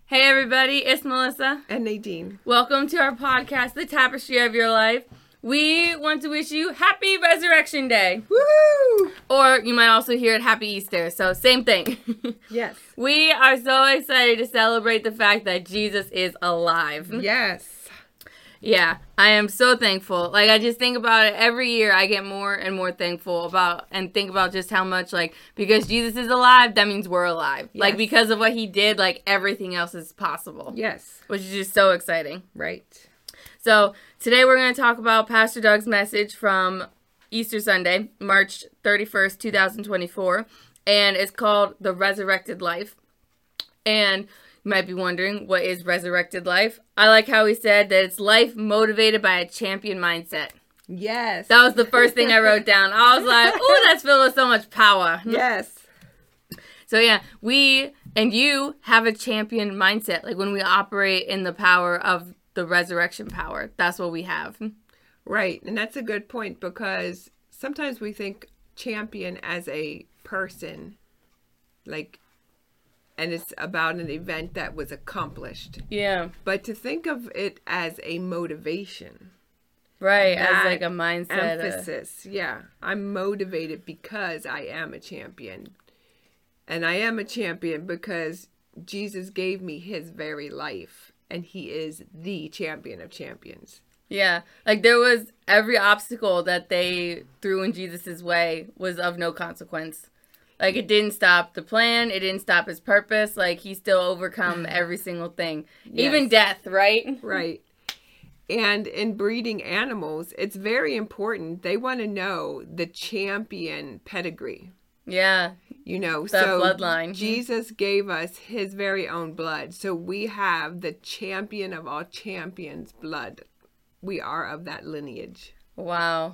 Hey everybody, it's Melissa. And Nadine. Welcome to our podcast, The Tapestry of Your Life. We want to wish you Happy Resurrection Day. Woo! Or you might also hear it Happy Easter, so same thing. Yes. We are so excited to celebrate the fact that Jesus is alive. Yes. Yeah, I am so thankful. Like, I just think about it every year. I get more and more thankful about and think about just how much, like, because Jesus is alive, that means we're alive. Yes. Like, because of what he did, like, everything else is possible. Yes. Which is just so exciting. Right. So, today we're going to talk about Pastor Doug's message from Easter Sunday, March 31st, 2024. And it's called The Resurrected Life. And you might be wondering, what is resurrected life? I like how he said that it's life motivated by a champion mindset. Yes. That was the first thing I wrote down. I was like, oh, that's filled with so much power. Yes. So yeah, we and you have a champion mindset. Like when we operate in the power of the resurrection power, that's what we have. Right. And that's a good point because sometimes we think champion as a person, like, and it's about an event that was accomplished. Yeah. But to think of it as a motivation. Right, as like a mindset. Emphasis. Yeah. I'm motivated because I am a champion. And I am a champion because Jesus gave me his very life. And he is the champion of champions. Yeah. Like there was every obstacle that they threw in Jesus' way was of no consequence. Like, it didn't stop the plan. It didn't stop his purpose. Like, he still overcome every single thing. Yes. Even death, right? Right. And in breeding animals, it's very important. They want to know the champion pedigree. Yeah. You know, the so bloodline. Jesus gave us his very own blood. So we have the champion of all champions' blood. We are of that lineage. Wow.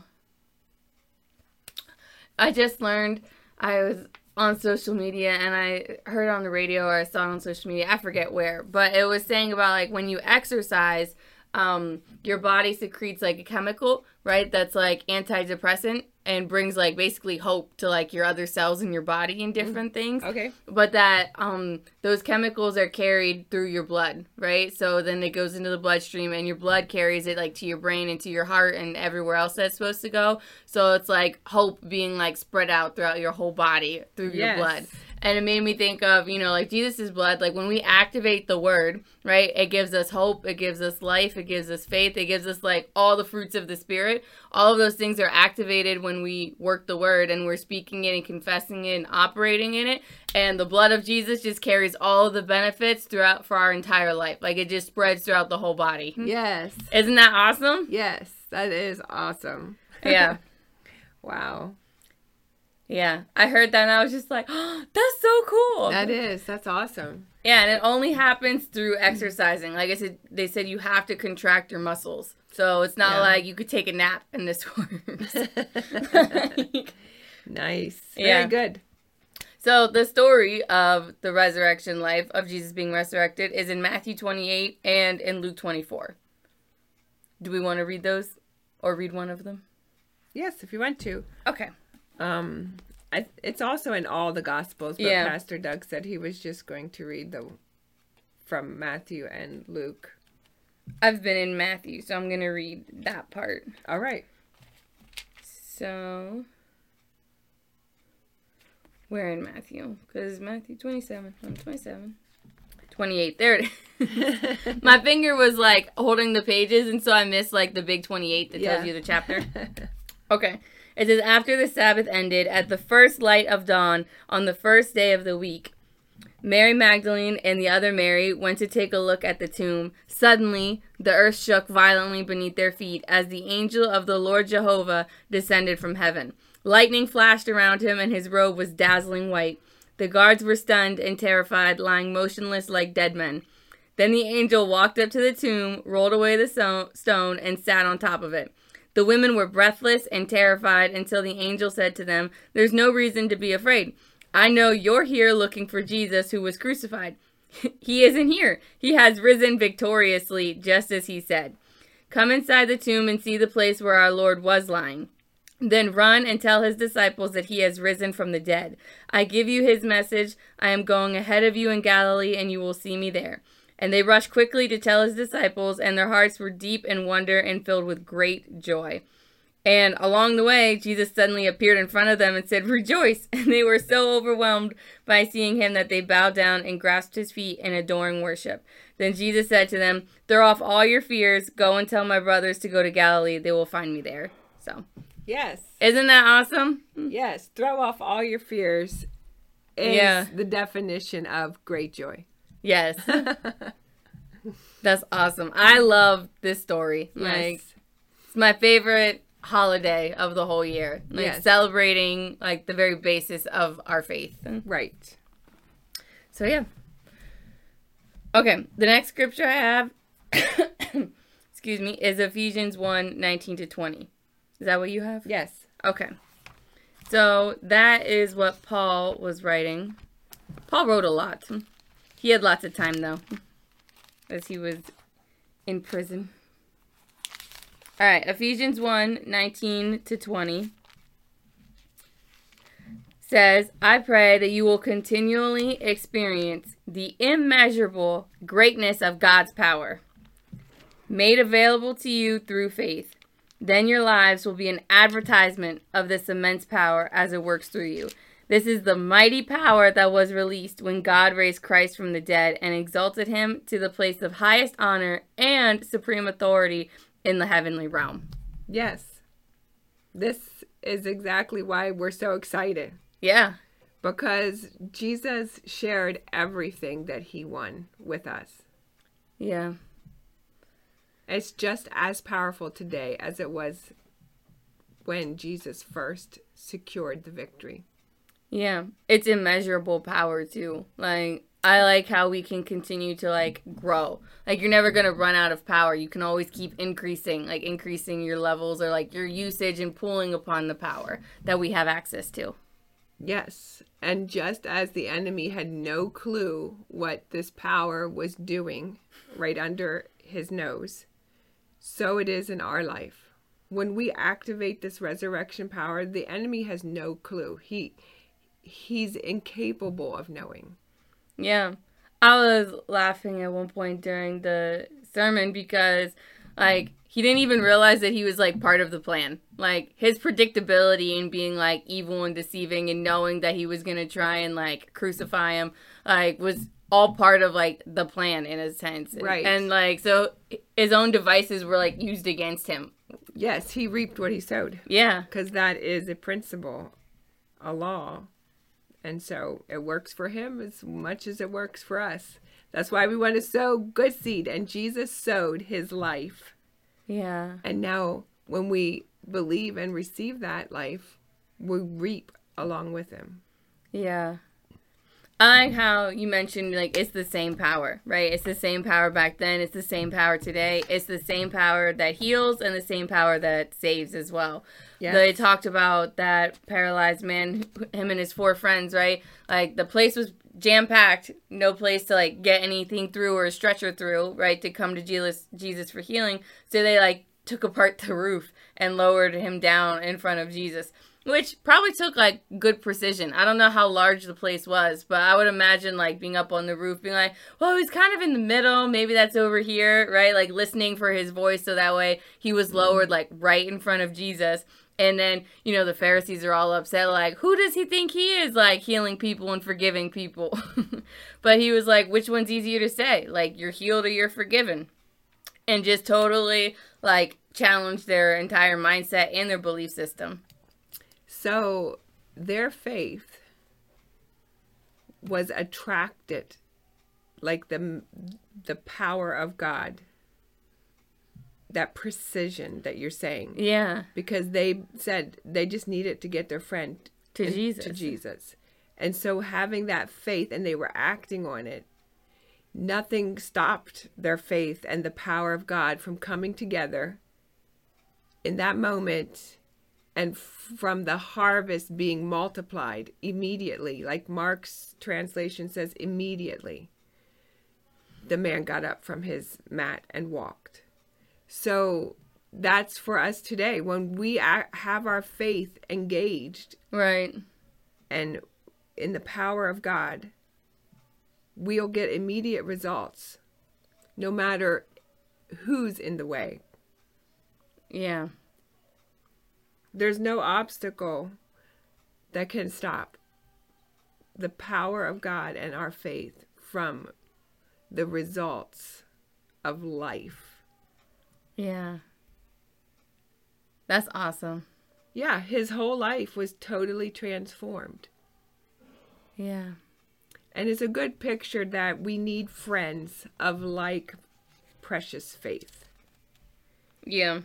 I just learned... I was on social media and I heard it on the radio or I saw it on social media. I forget where, but it was saying about like when you exercise, your body secretes like a chemical, right? That's like antidepressant and brings like basically hope to like your other cells in your body and different things. Okay. But that those chemicals are carried through your blood, right? So then it goes into the bloodstream and your blood carries it like to your brain and to your heart and everywhere else that's supposed to go. So it's like hope being like spread out throughout your whole body through your blood. And it made me think of, you know, like Jesus' blood, like when we activate the word, right, it gives us hope, it gives us life, it gives us faith, it gives us like all the fruits of the Spirit. All of those things are activated when we work the word and we're speaking it and confessing it and operating in it. And the blood of Jesus just carries all of the benefits throughout for our entire life. Like it just spreads throughout the whole body. Yes. Isn't that awesome? Yes, that is awesome. Yeah. Wow. Yeah, I heard that and I was just like, oh, that's so cool. That's awesome. Yeah, and it only happens through exercising. Like I said, they said you have to contract your muscles. So it's not like you could take a nap and this works. Nice. Yeah. Very good. So the story of the resurrection life of Jesus being resurrected is in Matthew 28 and in Luke 24. Do we want to read those or read one of them? Yes, if you want to. Okay. It's also in all the Gospels, but Pastor Doug said he was just going to read from Matthew and Luke. I've been in Matthew, so I'm going to read that part. All right. So, where in Matthew? Because Matthew 27. I'm 27. 28. There it is. My finger was like holding the pages, and so I missed like the big 28 that tells you the chapter. Okay. It says, after the Sabbath ended, at the first light of dawn, on the first day of the week, Mary Magdalene and the other Mary went to take a look at the tomb. Suddenly, the earth shook violently beneath their feet as the angel of the Lord Jehovah descended from heaven. Lightning flashed around him, and his robe was dazzling white. The guards were stunned and terrified, lying motionless like dead men. Then the angel walked up to the tomb, rolled away the stone, and sat on top of it. The women were breathless and terrified until the angel said to them, "There's no reason to be afraid. I know you're here looking for Jesus who was crucified. He isn't here. He has risen victoriously, just as he said. Come inside the tomb and see the place where our Lord was lying. Then run and tell his disciples that he has risen from the dead. I give you his message. I am going ahead of you in Galilee, and you will see me there." And they rushed quickly to tell his disciples, and their hearts were deep in wonder and filled with great joy. And along the way, Jesus suddenly appeared in front of them and said, "Rejoice!" And they were so overwhelmed by seeing him that they bowed down and grasped his feet in adoring worship. Then Jesus said to them, "Throw off all your fears. Go and tell my brothers to go to Galilee. They will find me there." So, yes. Isn't that awesome? Yes. Throw off all your fears is the definition of great joy. Yes. That's awesome. I love this story. Like, it's my favorite holiday of the whole year. Like, celebrating, like, the very basis of our faith. Right. So, yeah. Okay, the next scripture I have, excuse me, is Ephesians 1:19-20. Is that what you have? Yes. Okay. So that is what Paul was writing. Paul wrote a lot. He had lots of time, though, as he was in prison. All right, Ephesians 1:19-20 says, "I pray that you will continually experience the immeasurable greatness of God's power, made available to you through faith. Then your lives will be an advertisement of this immense power as it works through you. This is the mighty power that was released when God raised Christ from the dead and exalted him to the place of highest honor and supreme authority in the heavenly realm." Yes. This is exactly why we're so excited. Yeah. Because Jesus shared everything that he won with us. Yeah. It's just as powerful today as it was when Jesus first secured the victory. Yeah. It's immeasurable power, too. Like, I like how we can continue to, like, grow. Like, you're never going to run out of power. You can always keep increasing your levels or, like, your usage and pulling upon the power that we have access to. Yes. And just as the enemy had no clue what this power was doing right under his nose, so it is in our life. When we activate this resurrection power, the enemy has no clue. He's incapable of knowing. Yeah. I was laughing at one point during the sermon because, like, he didn't even realize that he was, like, part of the plan. Like, his predictability in being, like, evil and deceiving and knowing that he was going to try and, like, crucify him, like, was all part of, like, the plan in a sense. Right. And, like, so his own devices were, like, used against him. Yes, he reaped what he sowed. Yeah. Because that is a principle, a law. And so it works for him as much as it works for us. That's why we want to sow good seed. And Jesus sowed his life. Yeah. And now when we believe and receive that life, we reap along with him. Yeah. I like how you mentioned, like, it's the same power, right? It's the same power back then. It's the same power today. It's the same power that heals and the same power that saves as well. Yes. They talked about that paralyzed man, him and his 4 friends, right? Like, the place was jam-packed, no place to, like, get anything through or a stretcher through, right, to come to Jesus for healing. So they, like, took apart the roof and lowered him down in front of Jesus, which probably took, like, good precision. I don't know how large the place was, but I would imagine, like, being up on the roof, being like, well, he's kind of in the middle. Maybe that's over here, right? Like, listening for his voice so that way he was lowered, like, right in front of Jesus. And then, you know, the Pharisees are all upset, like, who does he think he is, like, healing people and forgiving people? But he was like, which one's easier to say? Like, you're healed or you're forgiven? And just totally, like, challenged their entire mindset and their belief system. So their faith was attracted, like the power of God, that precision that you're saying. Yeah. Because they said they just needed to get their friend to Jesus. And so having that faith, and they were acting on it, nothing stopped their faith and the power of God from coming together in that moment, and from the harvest being multiplied immediately. Like Mark's translation says, immediately the man got up from his mat and walked. So that's for us today. When we have our faith engaged, right, and in the power of God, we'll get immediate results. no matter who's in the way. Yeah. There's no obstacle that can stop the power of God and our faith from the results of life. Yeah. That's awesome. Yeah, his whole life was totally transformed. Yeah. And it's a good picture that we need friends of like precious faith. Yeah.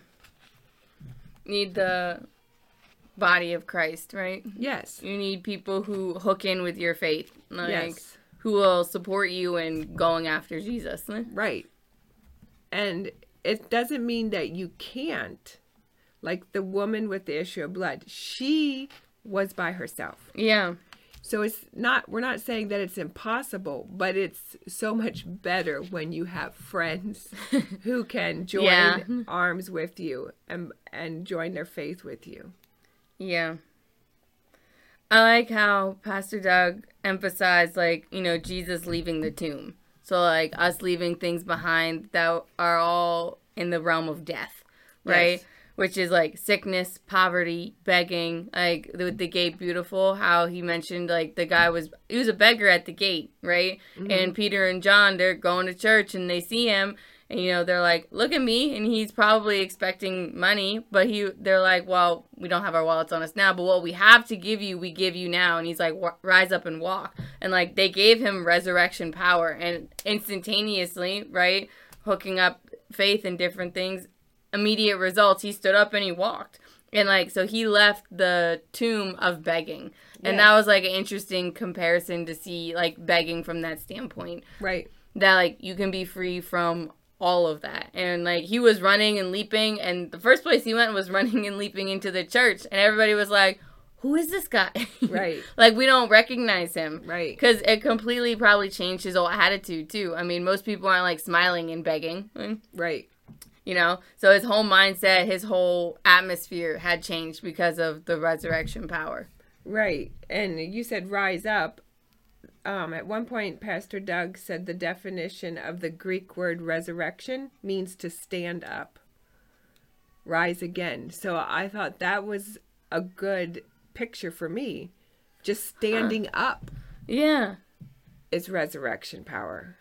Need the body of Christ, right? Yes. You need people who hook in with your faith. Like, Yes. who will support you in going after Jesus. Right. And it doesn't mean that you can't. Like the woman with the issue of blood, she was by herself. Yeah. So we're not saying that it's impossible, but it's so much better when you have friends who can join arms with you and join their faith with you. Yeah. I like how Pastor Doug emphasized, like, you know, Jesus leaving the tomb. So, like, us leaving things behind that are all in the realm of death, right? Yes. Which is, like, sickness, poverty, begging. Like, with the gate beautiful, how he mentioned, like, the guy was a beggar at the gate, right? Mm-hmm. And Peter and John, they're going to church, and they see him, and, you know, they're like, look at me, and he's probably expecting money, but they're like, well, we don't have our wallets on us now, but what we have to give you, we give you now. And he's like, rise up and walk. And, like, they gave him resurrection power, and instantaneously, right, hooking up faith and different things, immediate results, he stood up and he walked. And, like, so he left the tomb of begging. And that was, like, an interesting comparison to see, like, begging from that standpoint. Right. That, like, you can be free from all of that. And, like, he was running and leaping, and the first place he went was running and leaping into the church, and everybody was like, who is this guy? Right. Like, we don't recognize him. Right. Because it completely probably changed his whole attitude, too. I mean, most people aren't, like, smiling and begging. Right. You know? So his whole mindset, his whole atmosphere had changed because of the resurrection power. Right. And you said rise up. At one point, Pastor Doug said the definition of the Greek word resurrection means to stand up, rise again. So I thought that was a good picture for me. Just standing up. Yeah. Is resurrection power.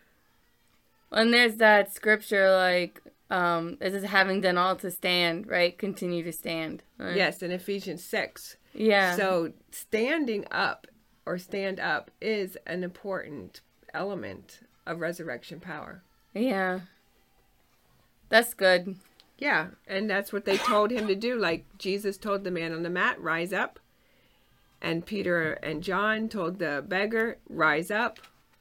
And there's that scripture, like, it is having done all to stand, right? Continue to stand. Right? Yes, in Ephesians 6. Yeah. So standing up or stand up is an important element of resurrection power. Yeah. That's good. Yeah, and that's what they told him to do. Like Jesus told the man on the mat, rise up. And Peter and John told the beggar, rise up.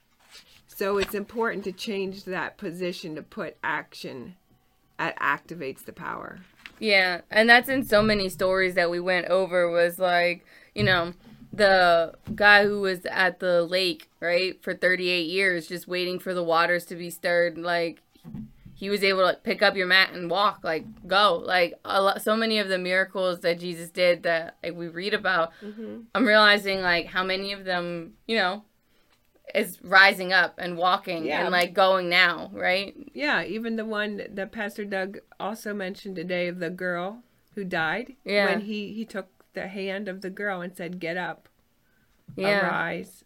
So it's important to change that position to put action that activates the power. Yeah, and that's in so many stories that we went over was like, you know, the guy who was at the lake, right, for 38 years just waiting for the waters to be stirred, like, he was able to pick up your mat and walk, like, go. Like, so many of the miracles that Jesus did that, like, we read about, I'm realizing, like, how many of them, you know, is rising up and walking and, like, going now, right? Yeah, even the one that Pastor Doug also mentioned today of the girl who died. Yeah. When he took the hand of the girl and said, get up, arise.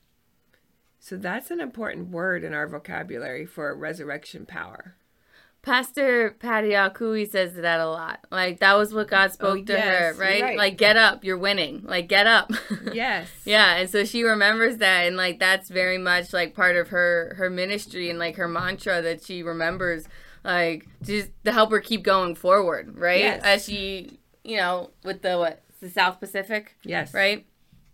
So that's an important word in our vocabulary for resurrection power. Pastor Patty Alcui says that a lot. Like, that was what God spoke to her, right? Like, get up, you're winning. Like, get up. Yes. Yeah, and so she remembers that, and, like, that's very much, like, part of her ministry and, like, her mantra that she remembers, like, just to help her keep going forward, right? Yes. As she, you know, with the South Pacific? Yes. Right?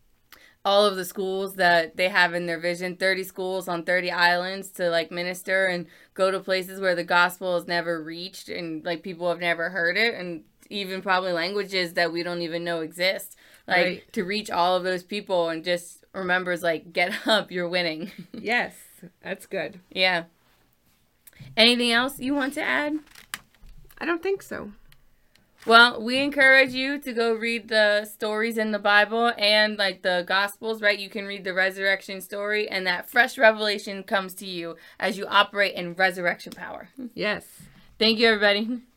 All of the schools that they have in their vision, 30 schools on 30 islands to, like, minister and go to places where the gospel has never reached and, like, people have never heard it, and even probably languages that we don't even know exist. Like, to reach all of those people and just remembers, like, get up, you're winning. Yes, that's good. Yeah. Anything else you want to add? I don't think so. Well, we encourage you to go read the stories in the Bible and like the Gospels, right? You can read the resurrection story and that fresh revelation comes to you as you operate in resurrection power. Yes. Thank you, everybody.